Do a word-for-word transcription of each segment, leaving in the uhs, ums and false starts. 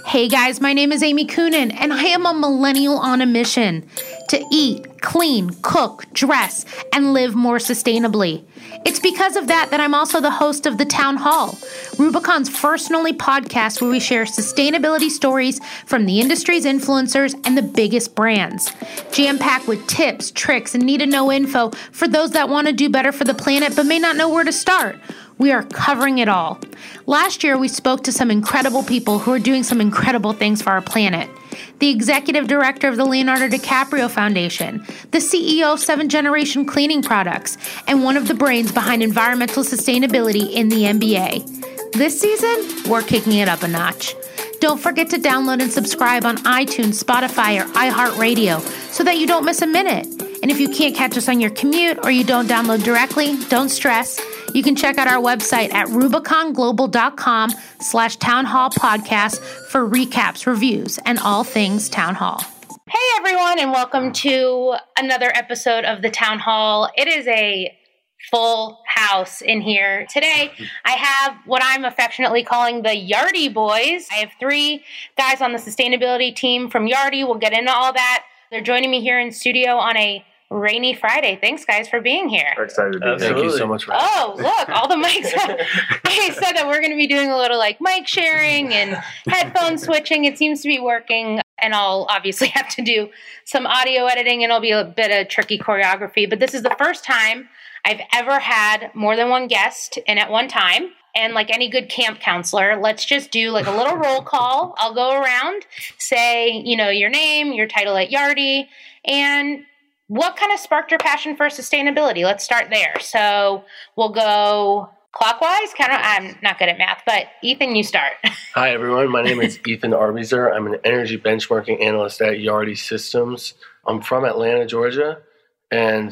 Hey guys, my name is Amy Coonan, and I am a millennial on a mission to eat, clean, cook, dress, and live more sustainably. It's because of that that I'm also the host of The Town Hall, Rubicon's first and only podcast where we share sustainability stories from the industry's influencers and the biggest brands. Jam-packed with tips, tricks, and need-to-know info for those that want to do better for the planet but may not know where to start. We are covering it all. Last year, we spoke to some incredible people who are doing some incredible things for our planet. The executive director of the Leonardo DiCaprio Foundation, the C E O of Seven Generation Cleaning Products, and one of the brains behind environmental sustainability in the N B A. This season, we're kicking it up a notch. Don't forget to download and subscribe on iTunes, Spotify, or iHeartRadio so that you don't miss a minute. And if you can't catch us on your commute or you don't download directly, don't stress. You can check out our website at rubiconglobal.com slash town hall podcast for recaps, reviews, and all things Town Hall. Hey, everyone, and welcome to another episode of the Town Hall. It is a full house in here. Today, I have what I'm affectionately calling the Yardi Boys. I have three guys on the sustainability team from Yardi. We'll get into all that. They're joining me here in studio on a rainy Friday. Thanks, guys, for being here. We're excited to be here. Thank you so much for having Oh, look, all the mics. I said that we're going to be doing a little like mic sharing and headphone switching. It seems to be working, and I'll obviously have to do some audio editing, and it'll be a bit of tricky choreography. But this is the first time I've ever had more than one guest in at one time. And like any good camp counselor, let's just do like a little roll call. I'll go around, say, you know, your name, your title at Yardi, and what kind of sparked your passion for sustainability? Let's start there. So we'll go clockwise. Kind of, I'm not good at math, but Ethan, you start. Hi, everyone. My name is Ethan Arbizer. I'm an energy benchmarking analyst at Yardi Systems. I'm from Atlanta, Georgia. And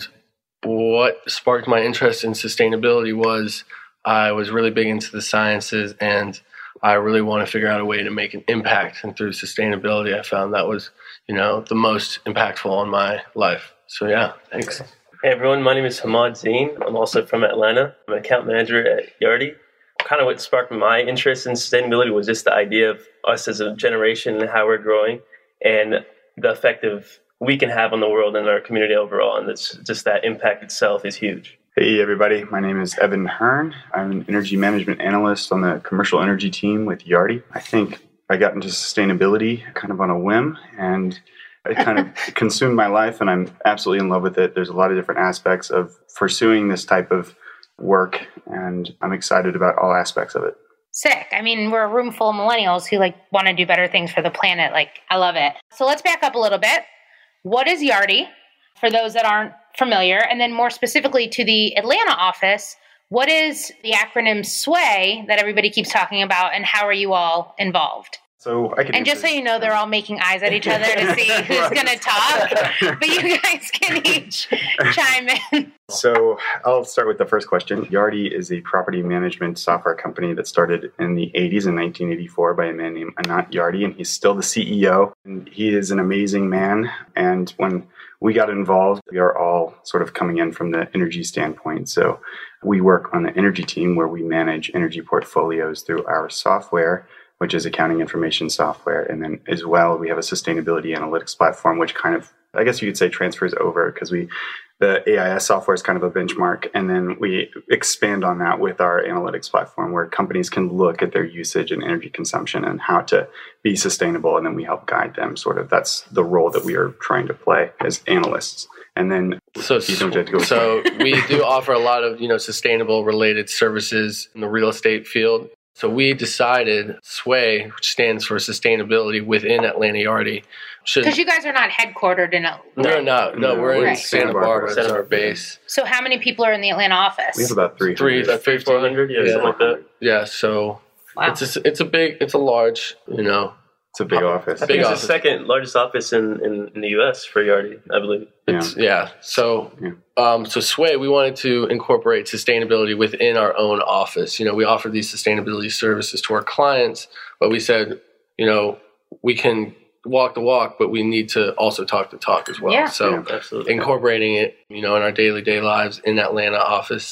what sparked my interest in sustainability was I was really big into the sciences, and I really want to figure out a way to make an impact. And through sustainability, I found that was, you know, the most impactful on my life. So, yeah, thanks. Hey, everyone. My name is Hamad Zine. I'm also from Atlanta. I'm an account manager at Yardi. Kind of what sparked my interest in sustainability was just the idea of us as a generation and how we're growing and the effect of we can have on the world and our community overall. And it's just that impact itself is huge. Hey, everybody. My name is Evan Hearn. I'm an energy management analyst on the commercial energy team with Yardi. I think I got into sustainability kind of on a whim, and it kind of consumed my life, and I'm absolutely in love with it. There's a lot of different aspects of pursuing this type of work, and I'm excited about all aspects of it. Sick. I mean, we're a room full of millennials who like want to do better things for the planet. Like, I love it. So let's back up a little bit. What is Yardi for those that aren't familiar? And then more specifically to the Atlanta office, what is the acronym SWAY that everybody keeps talking about, and how are you all involved? So I can and just so you know, they're all making eyes at each other to see who's right. going to talk, but you guys can each chime in. So I'll start with the first question. Yardi is a property management software company that started in the eighties, in nineteen eighty-four, by a man named Anant Yardi, and he's still the C E O. And he is an amazing man. And when we got involved, we are all sort of coming in from the energy standpoint. So we work on the energy team where we manage energy portfolios through our software, which is accounting information software. And then as well, we have a sustainability analytics platform, which kind of, I guess you could say, transfers over because we, the A I S software is kind of a benchmark. And then we expand on that with our analytics platform where companies can look at their usage and energy consumption and how to be sustainable. And then we help guide them. Sort of that's the role that we are trying to play as analysts. And then so, you don't have to go so we do offer a lot of, you know, sustainable related services in the real estate field. So we decided SWAY, which stands for sustainability within Atlanta Yardi. Because you guys are not headquartered in Atlanta. No, no, no. no we're in right. Santa Barbara. That's our base. So how many people are in the Atlanta office? We have about three hundred. Three, three, four hundred, yeah, yeah, something like that. Yeah, so wow. it's a, it's a big, it's a large, you know. It's a big office. I think Big it's office. the second largest office in, in, in the U S for Yardi, I believe. It's, yeah. yeah. So, Yeah. um, so SWAY, we wanted to incorporate sustainability within our own office. You know, we offer these sustainability services to our clients, but we said, you know, we can walk the walk, but we need to also talk the talk as well. Yeah. So Yeah, absolutely. incorporating it, you know, in our daily day lives in Atlanta office.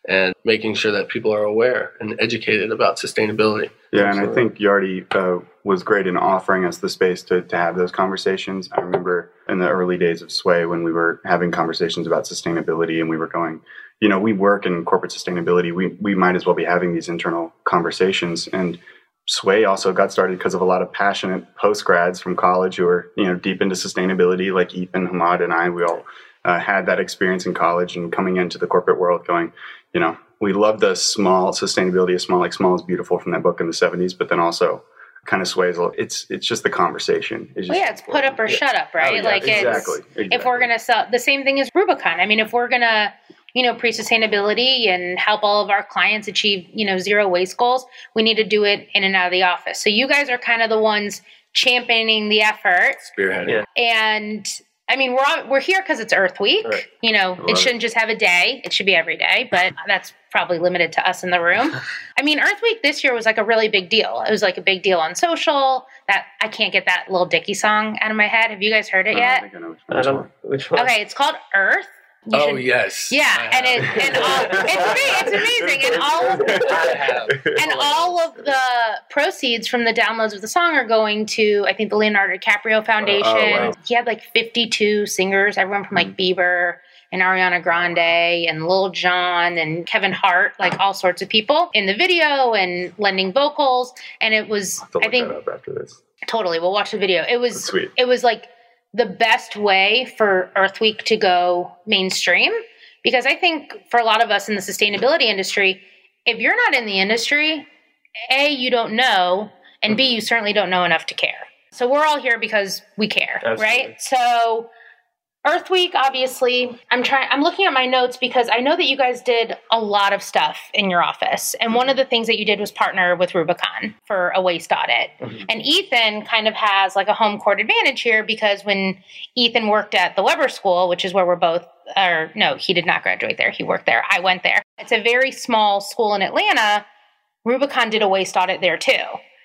and making sure that people are aware and educated about sustainability. Yeah, and I think Yardi uh, was great in offering us the space to, to have those conversations. I remember in the early days of Sway when we were having conversations about sustainability and we were going, you know, we work in corporate sustainability. We, we might as well be having these internal conversations. And Sway also got started because of a lot of passionate post-grads from college who are, you know, deep into sustainability, like Ethan, Hamad, and I. We all uh, had that experience in college and coming into the corporate world going, you know, we love the small sustainability of small, like small is beautiful from that book in the seventies, but then also kind of sways. It's it's just the conversation. It's just well, yeah, it's important. Put up or yeah. shut up, right? Oh, yeah, like exactly, it's exactly. If we're gonna sell the same thing as Rubicon. I mean, if we're gonna you know preach sustainability and help all of our clients achieve you know zero waste goals, we need to do it in and out of the office. So you guys are kind of the ones championing the effort, spearheading, yeah. and. I mean, we're on, we're here because it's Earth Week. Right. You know, it shouldn't it. just have a day. It should be every day, but that's probably limited to us in the room. I mean, Earth Week this year was like a really big deal. It was like a big deal on social. That I can't get that Lil Dicky song out of my head. Have you guys heard it yet? I don't think I know which one. I don't, which one? Okay, it's called Earth. You oh should, yes, yeah, and it and all it's, it's amazing, and all of the, and all of the proceeds from the downloads of the song are going to I think the Leonardo DiCaprio Foundation. Oh, wow. He had like fifty-two singers, everyone from like Bieber and Ariana Grande and Lil Jon and Kevin Hart, like all sorts of people in the video and lending vocals, and it was I'll have to look I think that up after this. Totally, we'll watch the video. It was That's sweet. It was like. The best way for Earth Week to go mainstream, because I think for a lot of us in the sustainability industry, if you're not in the industry, A, you don't know, and B, you certainly don't know enough to care. So we're all here because we care, Absolutely. right? So Earth Week, obviously, I'm trying. I'm looking at my notes because I know that you guys did a lot of stuff in your office, and one of the things that you did was partner with Rubicon for a waste audit. Mm-hmm. And Ethan kind of has like a home court advantage here because when Ethan worked at the Weber School, which is where we're both, or no, he did not graduate there. He worked there. I went there. It's a very small school in Atlanta. Rubicon did a waste audit there too.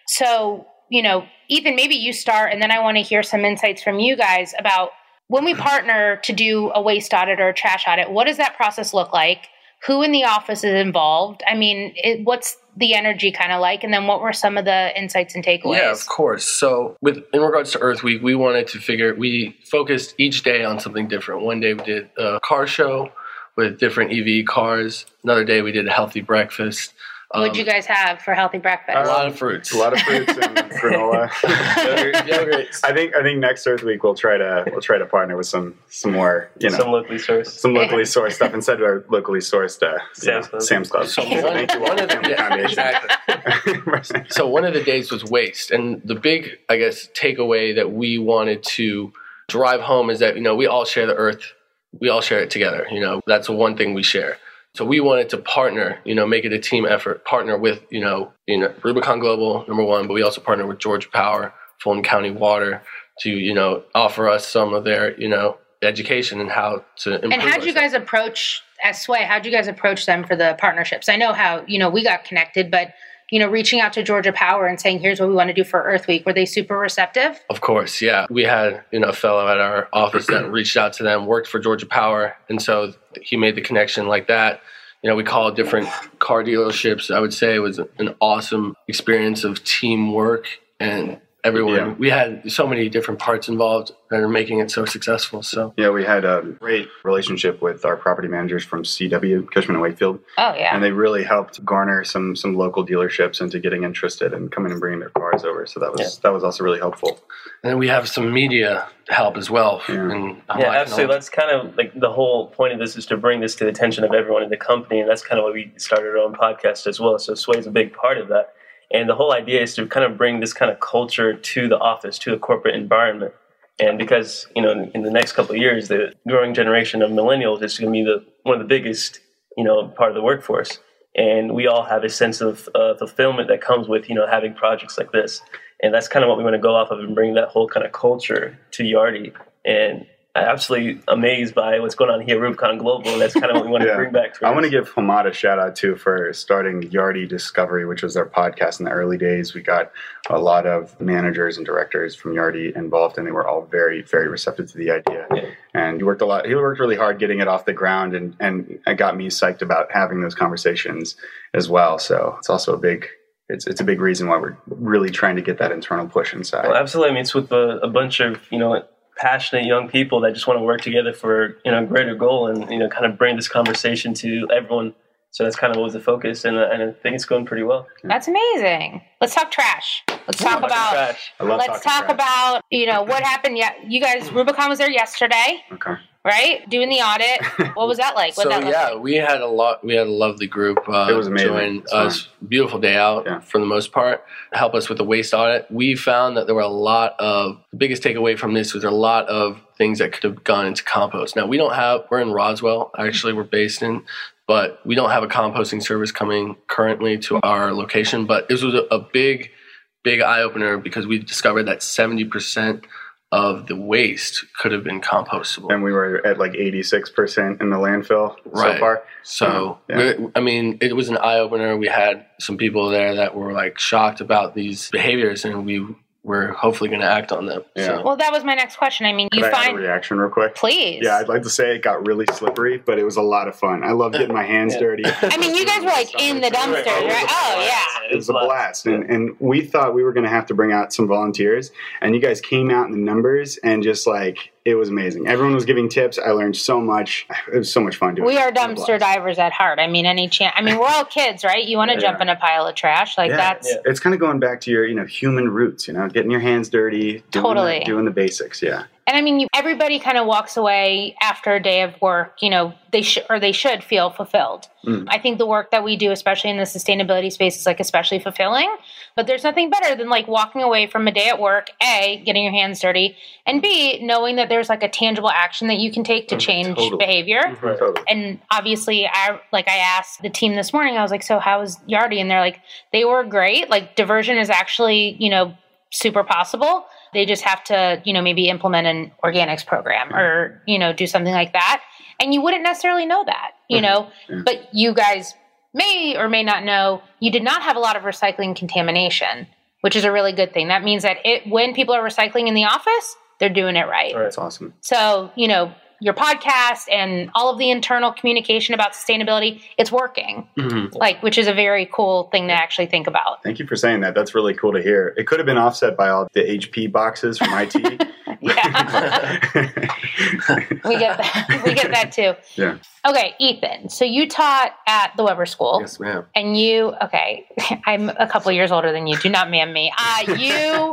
So, you know, Ethan, maybe you start, and then I want to hear some insights from you guys about when we partner to do a waste audit or a trash audit, what does that process look like? Who in the office is involved? I mean, it, what's the energy kind of like? And then what were some of the insights and takeaways? Yeah, of course. So with in regards to Earth Week, we wanted to figure, we focused each day on something different. One day we did a car show with different E V cars. Another day we did a healthy breakfast. What'd um, you guys have for healthy breakfast? A lot of fruits. A lot of fruits and granola. Yogurt, yogurts. I think I think next Earth Week we'll try to we'll try to partner with some some more you know some locally sourced some locally sourced stuff instead of our locally sourced uh, Sam's Club. Sam's Club. So one, thank you, one of the, yeah, exactly. So one of the days was waste, and the big I guess takeaway that we wanted to drive home is that you know we all share the earth, we all share it together. You know that's the one thing we share. So we wanted to partner, you know, make it a team effort, partner with, you know, you know, Rubicon Global, number one, but we also partner with Georgia Power, Fulton County Water to, you know, offer us some of their, you know, education and how to improve. And how'd you guys approach, as Sway, how'd you guys approach them for the partnerships? I know how, you know, we got connected, but, you know, reaching out to Georgia Power and saying, here's what we want to do for Earth Week. Were they super receptive? Of course, yeah. We had, you know, a fellow at our office that reached out to them, worked for Georgia Power. And so he made the connection like that. You know, we called different car dealerships. I would say it was an awesome experience of teamwork and everyone. Yeah. We had so many different parts involved that are making it so successful. So yeah, we had a great relationship with our property managers from C W, Cushman and Wakefield. Oh yeah, and they really helped garner some some local dealerships into getting interested and coming and bringing their cars over. So that was yeah. that was also really helpful. And then we have some media help as well. Yeah, and yeah absolutely. That's kind of like the whole point of this is to bring this to the attention of everyone in the company, and that's kind of why we started our own podcast as well. So Sway is a big part of that. And the whole idea is to kind of bring this kind of culture to the office, to the corporate environment. And because, you know, in, in the next couple of years, the growing generation of millennials is going to be the one of the biggest, you know, part of the workforce. And we all have a sense of uh, fulfillment that comes with, you know, having projects like this. And that's kind of what we want to go off of and bring that whole kind of culture to Yardi. And absolutely amazed by what's going on here at Rubicon Global. And that's kind of what we want to Yeah. bring back. For I us. want to give Hamad a shout out too for starting Yardi Discovery, which was our podcast in the early days. We got a lot of managers and directors from Yardi involved, and they were all very, very receptive to the idea. Yeah. And he worked a lot. He worked really hard getting it off the ground, and and it got me psyched about having those conversations as well. So it's also a big. It's it's a big reason why we're really trying to get that internal push inside. Well, absolutely. I mean, it's with a, a bunch of, you know, passionate young people that just want to work together for, you know, a greater goal and, you know, kind of bring this conversation to everyone. So that's kind of what was the focus, and, uh, and I think it's going pretty well. That's amazing. Let's talk trash. Let's talk Talking about. trash. I love Let's talking talk trash. about you know what happened. Yeah, you guys. Rubicon was there yesterday, Okay. right? Doing the audit. What was that like? What So that look yeah, like? we had a lot. We had a lovely group. Uh, It was amazing. Join It's fun. us. Beautiful day out Yeah. for the most part. Help us with the waste audit. We found that there were a lot of. The biggest takeaway from this was a lot of things that could have gone into compost. Now we don't have. We're in Roswell. Actually, we're based in. But we don't have a composting service coming currently to our location. But this was a, a big, big eye opener because we discovered that seventy percent of the waste could have been compostable. And we were at like eighty-six percent in the landfill so Right. far. So, Yeah. we're- I mean, it was an eye opener. We had some people there that were like shocked about these behaviors, and we were hopefully going to act on them. Yeah. So, Well, that was my next question. I mean, you Could I add find. a reaction real quick? Please. Yeah, I'd like to say it got really slippery, but it was a lot of fun. I love getting my hands Yeah. dirty. I mean, you guys were like in the dumpsters, right? Oh yeah. It was a blast. And, and we thought we were going to have to bring out some volunteers, and you guys came out in the numbers, and just like, it was amazing. Everyone was giving tips. I learned so much. It was so much fun doing We it. are It was a dumpster blast. divers at heart. I mean, any chance. I mean, we're all kids, right? You want to Yeah. jump in a pile of trash, like Yeah. that's. Yeah. It's kind of going back to your, you know, human roots, you know, getting your hands dirty, doing, Totally. the, doing the basics. Yeah. And I mean, you, everybody kind of walks away after a day of work, you know, they should, or they should feel fulfilled. Mm. I think the work that we do, especially in the sustainability space, is like especially fulfilling. But there's nothing better than like walking away from a day at work, A, getting your hands dirty, and B, knowing that there's like a tangible action that you can take to change Totally. behavior. Right. Totally. And obviously, I like I asked the team this morning, I was like, so how was Yardi? And they're like, they were great. Like diversion is actually, you know, super possible. They just have to, you know, maybe implement an organics program or, you know, do something like that. And you wouldn't necessarily know that, you know, Yeah. but you guys may or may not know you did not have a lot of recycling contamination, which is a really good thing. That means that it when people are recycling in the office, they're doing it right. Right. That's awesome. So, you know, your podcast and all of the internal communication about sustainability, it's working. Mhm. Like, which is a very cool thing to actually think about. Thank you for saying that. That's really cool to hear. It could have been offset by all the H P boxes from I T. Yeah. We get that. We get that too. Yeah. Okay, Ethan. So you taught at the Weber School. Yes, ma'am. And you, okay, I'm a couple years older than you. Do not man me. Uh, you,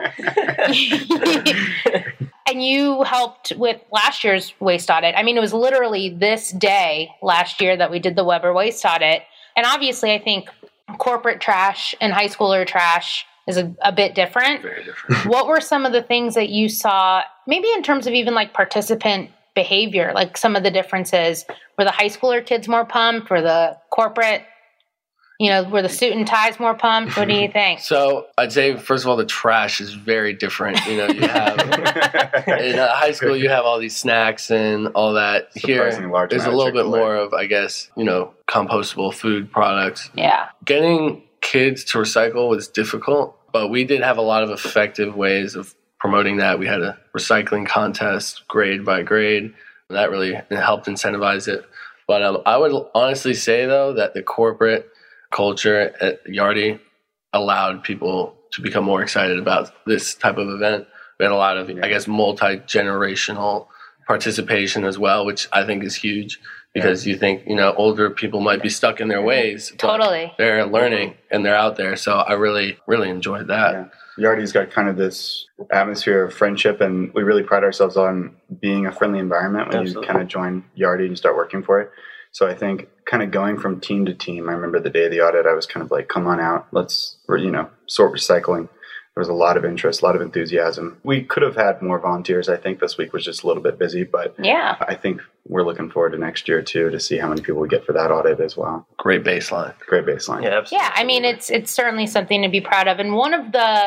and you helped with last year's waste audit. I mean, it was literally this day last year that we did the Weber waste audit. And obviously, I think corporate trash and high schooler trash is a, a bit different. Very different. What were some of the things that you saw, maybe in terms of even like participant behavior, like some of the differences? Were the high schooler kids more pumped? Were the corporate, you know, were the suit and ties more pumped? What do you think? So I'd say, first of all, the trash is very different. You know, you have in uh, high school, you have all these snacks and all that. Surprisingly Here, large there's a amount of little bit Chick-fil-A. more of, I guess, you know, compostable food products. Yeah. Getting kids to recycle was difficult, but we did have a lot of effective ways of promoting that. We had a recycling contest, grade by grade. That really helped incentivize it. But um, I would honestly say, though, that the corporate culture at Yardi allowed people to become more excited about this type of event. We had a lot of, I guess, multi-generational participation as well, which I think is huge because you think, you know, older people might be stuck in their ways. but Totally. They're learning and they're out there. So I really, really enjoyed that. Yeah. Yardi's got kind of this atmosphere of friendship, and we really pride ourselves on being a friendly environment when Absolutely. you kind of join Yardi and you start working for it. So I think kind of going from team to team, I remember the day of the audit, I was kind of like, come on out, let's, you know, sort recycling. There was a lot of interest, a lot of enthusiasm. We could have had more volunteers. I think this week was just a little bit busy, but Yeah. I think we're looking forward to next year too, to see how many people we get for that audit as well. Great baseline. Great baseline. Yeah, absolutely. Yeah. I mean, it's, it's certainly something to be proud of. And one of the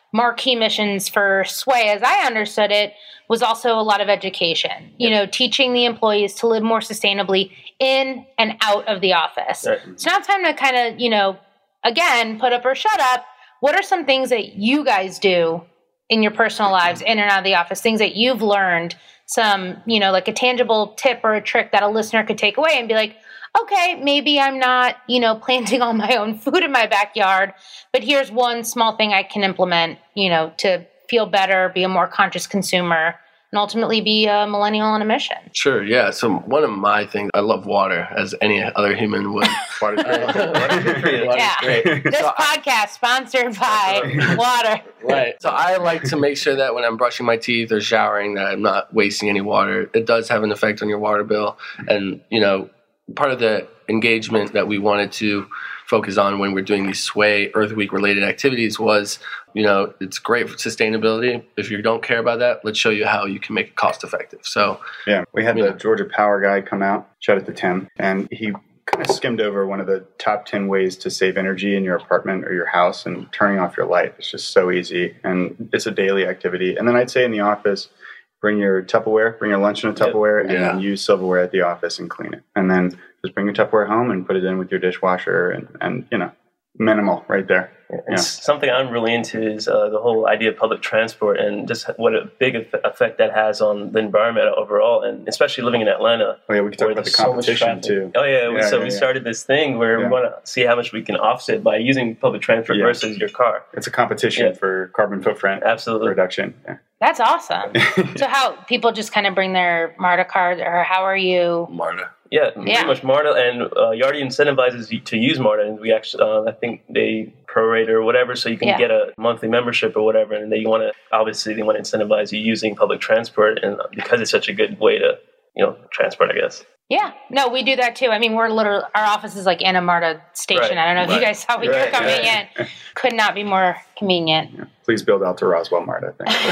marquee missions for Sway, as I understood it, was also a lot of education, you know, teaching the employees to live more sustainably in and out of the office. Right. So now it's time to kind of, you know, again, put up or shut up. What are some things that you guys do in your personal lives, in and out of the office, things that you've learned, some, you know, like a tangible tip or a trick that a listener could take away and be like, okay, maybe I'm not, you know, planting all my own food in my backyard, but here's one small thing I can implement, you know, to feel better, be a more conscious consumer, and ultimately be a millennial on a mission. Sure, yeah. So one of my things, I love water, as any other human would. Water's great. Water's good for you. Water's yeah. great. This so podcast sponsored by water. Right. So I like to make sure that when I'm brushing my teeth or showering that I'm not wasting any water. It does have an effect on your water bill. And, you know, part of the engagement that we wanted to focus on when we're doing these Sway Earth Week related activities was, you know, it's great for sustainability. If you don't care about that, let's show you how you can make it cost effective. So yeah, we had the know. Georgia Power guy come out, shout out to Tim, and he kind of skimmed over one of the top ten ways to save energy in your apartment or your house, and turning off your light. It's just so easy, and it's a daily activity. And then I'd say in the office, bring your Tupperware, bring your lunch in a Tupperware, yep. and yeah. then use silverware at the office and clean it. And then just bring your Tupperware home and put it in with your dishwasher, and, and you know, minimal right there. Yeah. Something I'm really into is uh, the whole idea of public transport and just what a big effect that has on the environment overall, and especially living in Atlanta. Oh yeah, we can talk about the competition so too. Oh yeah, yeah so yeah, we yeah. started this thing where yeah. we want to see how much we can offset by using public transport yeah. versus your car. It's a competition yeah. for carbon footprint Absolutely. reduction. Yeah. That's awesome. So how people just kind of bring their MARTA card, or how are you? MARTA. Yeah, yeah, pretty much MARTA, and uh, Yardi incentivizes you to use MARTA, and we actually, uh, I think they prorate or whatever, so you can yeah. get a monthly membership or whatever, and they want to, obviously, they want to incentivize you using public transport, and because it's such a good way to, you know, transport, I guess. Yeah, no, we do that too. I mean, we're literally, our office is like in a MARTA station. Right. I don't know if right. you guys saw when right. you were coming right. in. Could not be more convenient. Yeah. Please build out to Roswell MARTA.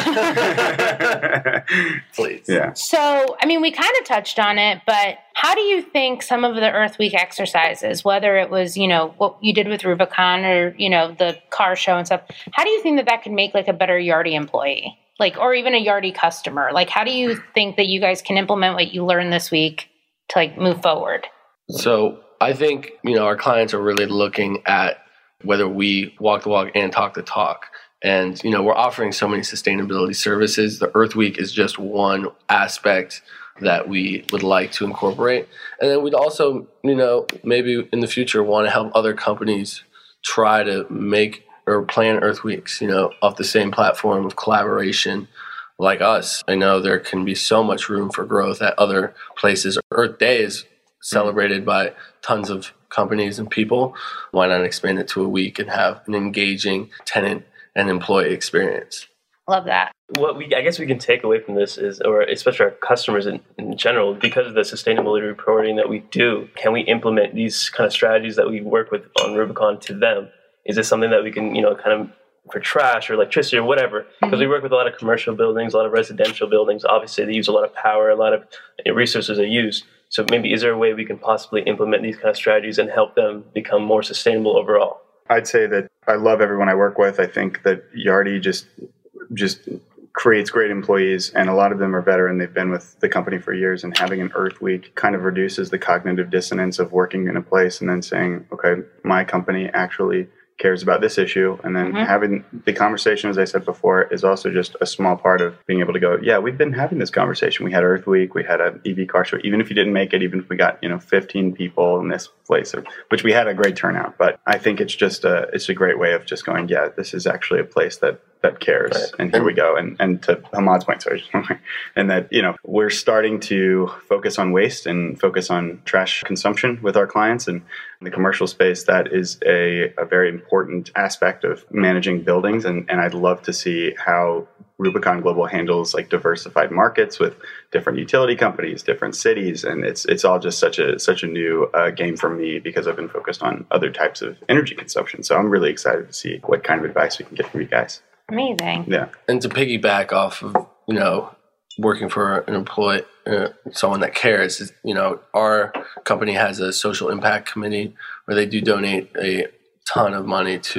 Please. Yeah. So, I mean, we kind of touched on it, but how do you think some of the Earth Week exercises, whether it was, you know, what you did with Rubicon or, you know, the car show and stuff, how do you think that that could make like a better Yardi employee? Like, or even a Yardi customer? Like, how do you think that you guys can implement what you learned this week to like move forward? So I think, you know, our clients are really looking at whether we walk the walk and talk the talk. And, you know, we're offering so many sustainability services. The Earth Week is just one aspect that we would like to incorporate. And then we'd also, you know, maybe in the future want to help other companies try to make or plan Earth Weeks, you know, off the same platform of collaboration like us. I know there can be so much room for growth at other places. Earth Day is celebrated by tons of companies and people. Why not expand it to a week and have an engaging tenant and employee experience? Love that. What we, I guess we can take away from this is, or especially our customers in, in general, because of the sustainability reporting that we do, can we implement these kind of strategies that we work with on Rubicon to them? Is this something that we can, you know, kind of for trash or electricity or whatever, because mm-hmm. we work with a lot of commercial buildings, a lot of residential buildings. Obviously, they use a lot of power, a lot of resources are used. So maybe is there a way we can possibly implement these kind of strategies and help them become more sustainable overall? I'd say that I love everyone I work with. I think that Yardi just just creates great employees, and a lot of them are veteran. They've been with the company for years, and having an Earth Week kind of reduces the cognitive dissonance of working in a place and then saying, okay, my company actually cares about this issue. And then mm-hmm. having the conversation, as I said before, is also just a small part of being able to go, yeah, we've been having this conversation. We had Earth Week, we had an E V car show. Even if you didn't make it, even if we got, you know, fifteen people in this place, which we had a great turnout. But I think it's just a, it's a great way of just going, yeah, this is actually a place that that cares. Right. And here we go. And and to Hamad's point, sorry, and that, you know, we're starting to focus on waste and focus on trash consumption with our clients. And in the commercial space, that is a, a very important aspect of managing buildings. And, and I'd love to see how Rubicon Global handles like diversified markets with different utility companies, different cities. And it's it's all just such a such a new uh, game for me, because I've been focused on other types of energy consumption. So I'm really excited to see what kind of advice we can get from you guys. Amazing. Yeah. And to piggyback off of, you know, working for an employee, uh, someone that cares, is, you know, our company has a social impact committee where they do donate a ton of money to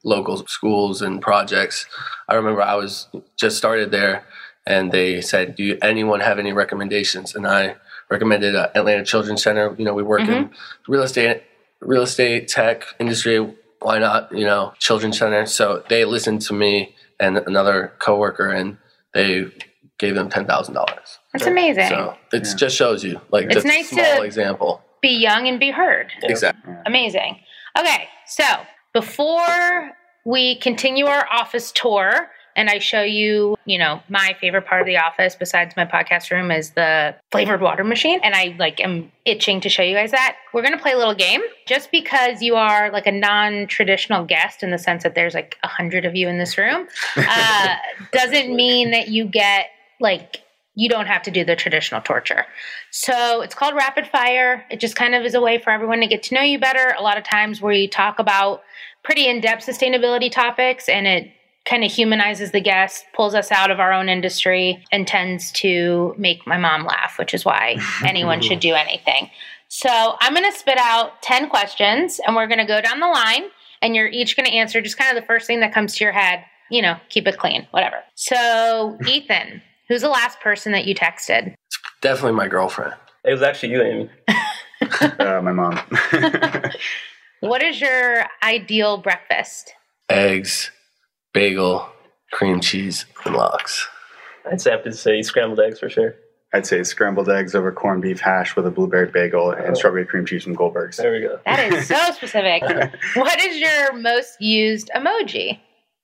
local schools and projects. I remember I was just started there, and they said, do you, anyone have any recommendations? And I recommended uh, Atlanta Children's Center. You know, we work mm-hmm. in real estate, real estate, tech industry. Why not, you know, Children's Center? So they listened to me and another coworker, and they gave them ten thousand dollars. That's amazing. So it yeah. just shows you, like, it's just nice a small to example. Be young and be heard. Exactly. Yeah. Amazing. Okay, so before we continue our office tour, and I show you, you know, my favorite part of the office besides my podcast room is the flavored water machine. And I like am itching to show you guys that. We're going to play a little game. Just because you are like a non-traditional guest in the sense that there's like a hundred of you in this room, uh, doesn't mean that you get like, you don't have to do the traditional torture. So it's called rapid fire. It just kind of is a way for everyone to get to know you better. A lot of times we talk about pretty in-depth sustainability topics, and it kind of humanizes the guest, pulls us out of our own industry, and tends to make my mom laugh, which is why anyone should do anything. So I'm going to spit out ten questions, and we're going to go down the line, and you're each going to answer just kind of the first thing that comes to your head. You know, keep it clean, whatever. So, Ethan, who's the last person that you texted? It's definitely my girlfriend. It was actually you, Amy. uh, my mom. What is your ideal breakfast? Eggs, bagel, cream cheese, and lox. I'd say I have to say scrambled eggs for sure. I'd say scrambled eggs over corned beef hash with a blueberry bagel and oh. strawberry cream cheese from Goldberg's. There we go. That is so specific. What is your most used emoji?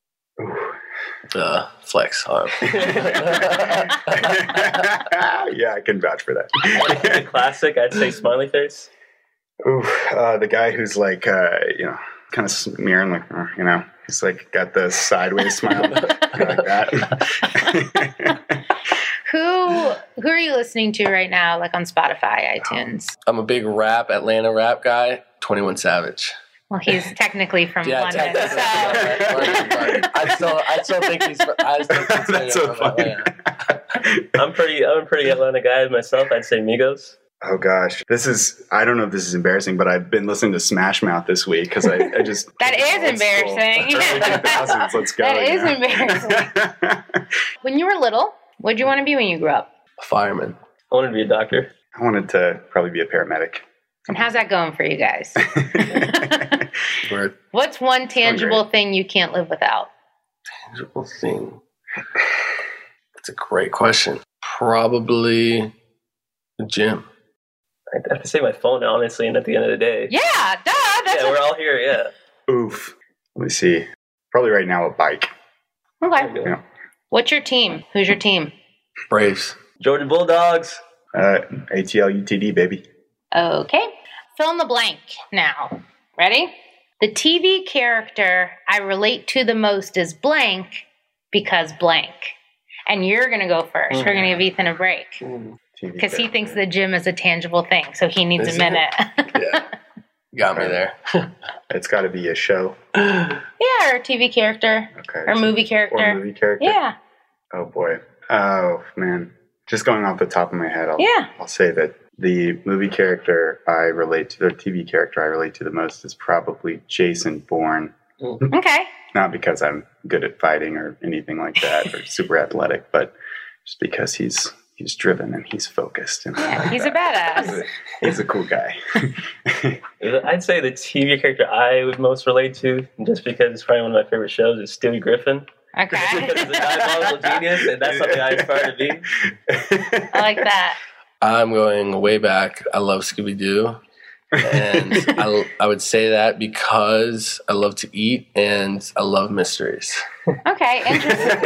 Uh, flex arm. Yeah, I can vouch for that. The classic, I'd say smiley face. Ooh, uh, the guy who's like, uh, you know, kind of smearing, like, uh, you know, he's like got the sideways smile, like that. Who who are you listening to right now, like on Spotify, iTunes? I'm a big rap, Atlanta rap guy, twenty-one Savage. Well, he's technically from yeah, London, technically. so I still, I still think he's. I still think That's so funny. I'm pretty, I'm a pretty Atlanta guy myself. I'd say Migos. Oh gosh, this is. I don't know if this is embarrassing, but I've been listening to Smash Mouth this week because I, I just. That is embarrassing. Let's go. That is know? embarrassing. When you were little, what did you want to be when you grew up? A fireman. I wanted to be a doctor. I wanted to probably be a paramedic. And how's that going for you guys? Word. What's one tangible thing you can't live without? Tangible thing. That's a great question. Probably the gym. I'd have to say my phone, honestly, and at the end of the day. Yeah, duh. That's yeah, a- we're all here, yeah. Oof. Let me see. Probably right now a bike. Okay. Yeah. What's your team? Who's your team? Braves. Georgia Bulldogs. Uh, A T L U T D, baby. Okay. Fill in the blank now. Ready? The T V character I relate to the most is blank because blank. And you're going to go first. Mm. We're going to give Ethan a break. Because he thinks the gym is a tangible thing, so he needs Is a minute. Yeah. Got me there. It's got to be a show. Yeah, or a T V character. Okay. Or movie character. Or movie character. Yeah. Oh, boy. Oh, man. Just going off the top of my head, I'll, Yeah. I'll say that the movie character I relate to, the T V character I relate to the most is probably Jason Bourne. Okay. Not because I'm good at fighting or anything like that or super athletic, but just because he's he's driven and he's focused. And Yeah, he's a badass. He's a, he's a cool guy. I'd say the T V character I would most relate to, just because it's probably one of my favorite shows, is Stewie Griffin. Okay. Because he's a diabolical genius, and that's something I aspire to be. I like that. I'm going way back. I love Scooby-Doo. And I, I would say that because I love to eat and I love mysteries. Okay, interesting.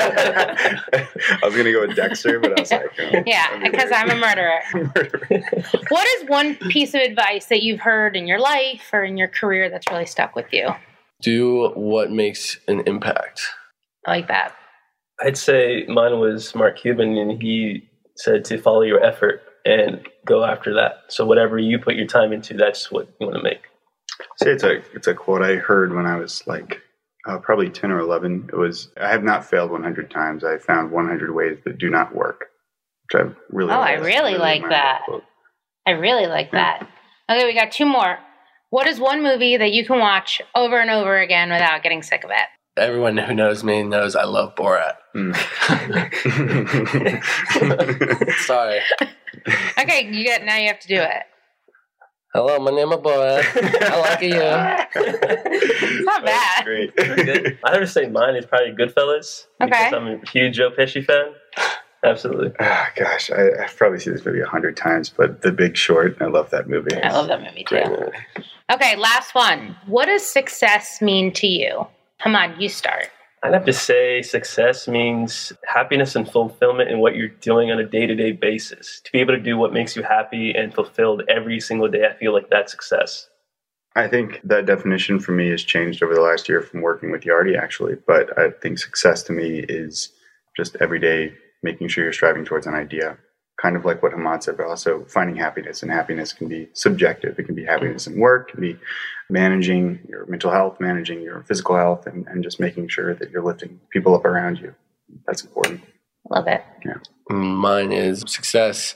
I was going to go with Dexter, but I was like, oh, Yeah, because I'm a murderer. What is one piece of advice that you've heard in your life or in your career that's really stuck with you? Do what makes an impact. I like that. I'd say mine was Mark Cuban, and he said to follow your effort and go after that. So whatever you put your time into, that's what you want to make. See, it's a it's a quote I heard when I was like uh, probably ten or eleven. It was, I have not failed one hundred times. I found one hundred ways that do not work, which I really Oh, I really, really like admire that. quote. I really like Yeah. that. Okay, we got two more. What is one movie that you can watch over and over again without getting sick of it? Everyone who knows me knows I love Borat. Mm. Sorry. Okay, you get now you have to do it. Hello, my name is Borat. I like you. It's not bad. Great. Good. I have to say mine is probably Goodfellas. Okay. Because I'm a huge Joe Pesci fan. Absolutely. Oh, gosh, I, I've probably seen this movie a hundred times, but The Big Short, I love that movie. I love that movie too. Great movie. Okay, last one. What does success mean to you? Come on, you start. I'd have to say success means happiness and fulfillment in what you're doing on a day-to-day basis. To be able to do what makes you happy and fulfilled every single day, I feel like that's success. I think that definition for me has changed over the last year from working with Yardi, actually. But I think success to me is just every day making sure you're striving towards an idea. Kind of like what Hamad said, but also finding happiness. And happiness can be subjective. It can be happiness in work, it can be managing your mental health, managing your physical health, and, and just making sure that you're lifting people up around you. That's important. Love it. Yeah. Mine is success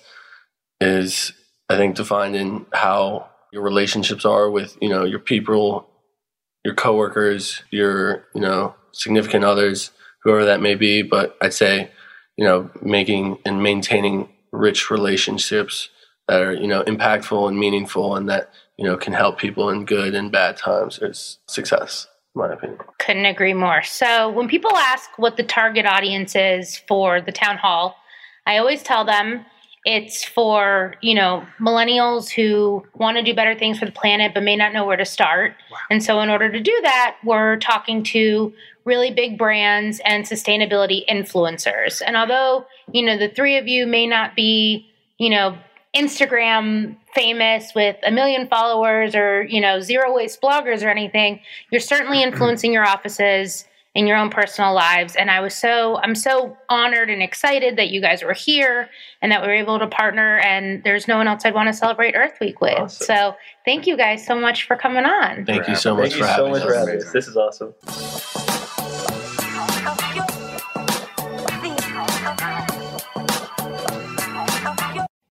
is, I think, defined in how your relationships are with, you know, your people, your coworkers, your, you know, significant others, whoever that may be. But I'd say, you know, making and maintaining rich relationships that are, you know, impactful and meaningful and that, you know, can help people in good and bad times is success, in my opinion. Couldn't agree more. So when people ask what the target audience is for the town hall, I always tell them it's for, you know, millennials who want to do better things for the planet but may not know where to start. Wow. And so in order to do that, we're talking to really big brands and sustainability influencers. And although, you know, the three of you may not be, you know, Instagram famous with a million followers or, you know, zero waste bloggers or anything, you're certainly influencing your offices in your own personal lives. And I was so, I'm so honored and excited that you guys were here and that we were able to partner, and there's no one else I'd want to celebrate Earth Week with. Awesome. So thank you guys so much for coming on. Thank you so much Thank for you so having much us. for having us. This is awesome.